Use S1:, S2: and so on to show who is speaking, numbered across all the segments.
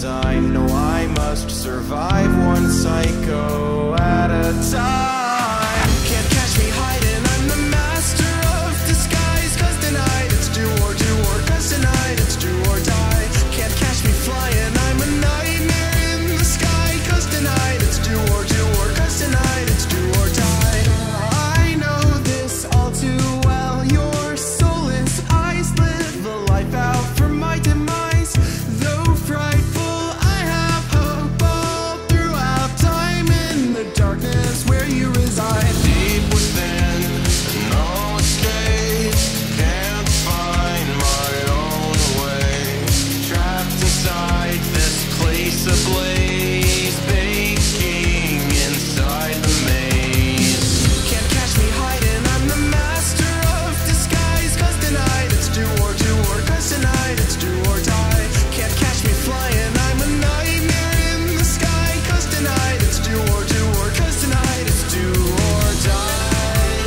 S1: design. No, I must survive one psycho at a time. Can't catch me hiding, I'm the master of disguise. Cause tonight it's do or cause tonight it's do or die. Can't catch me flying, I'm a nightmare in the sky. Cause tonight it's do or cause tonight it's do or die. I know this all too well. Your soulless eyes live the life out for my demise. Though frightful, I have hope all throughout time. In the darkness where you reside, deep within, no escape. Can't find my own way. Trapped inside this place ablaze, baking inside the maze. Can't catch me hiding, I'm the master of disguise. Cause tonight it's do or cause tonight it's do or die. Can't catch me flying, I'm a nightmare in the sky. Cause tonight it's do or cause tonight it's do or die.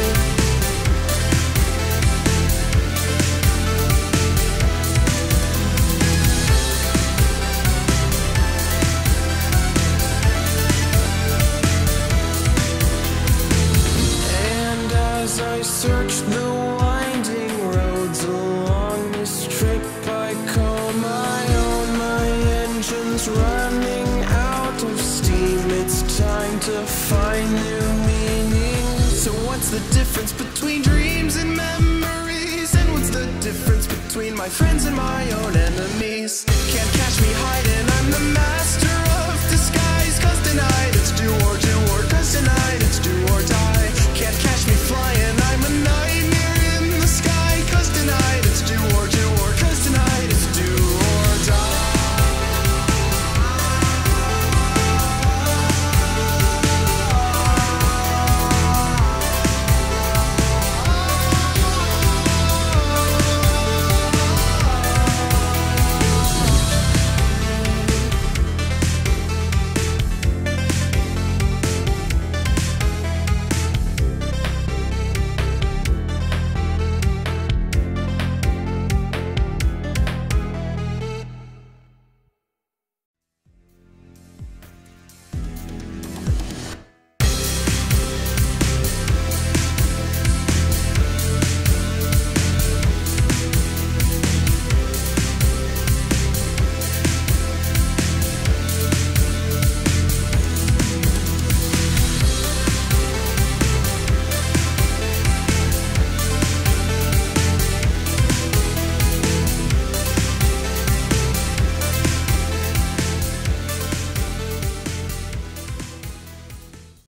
S1: And as I search the winding roads along this trip I call my own, my engine's running out of steam. It's time to find new meaning. So what's the difference between dreams and memories? And what's the difference between my friends and my own enemies? Can't catch me hiding, I'm the master of disguise. Cause tonight it's do or cause tonight it's do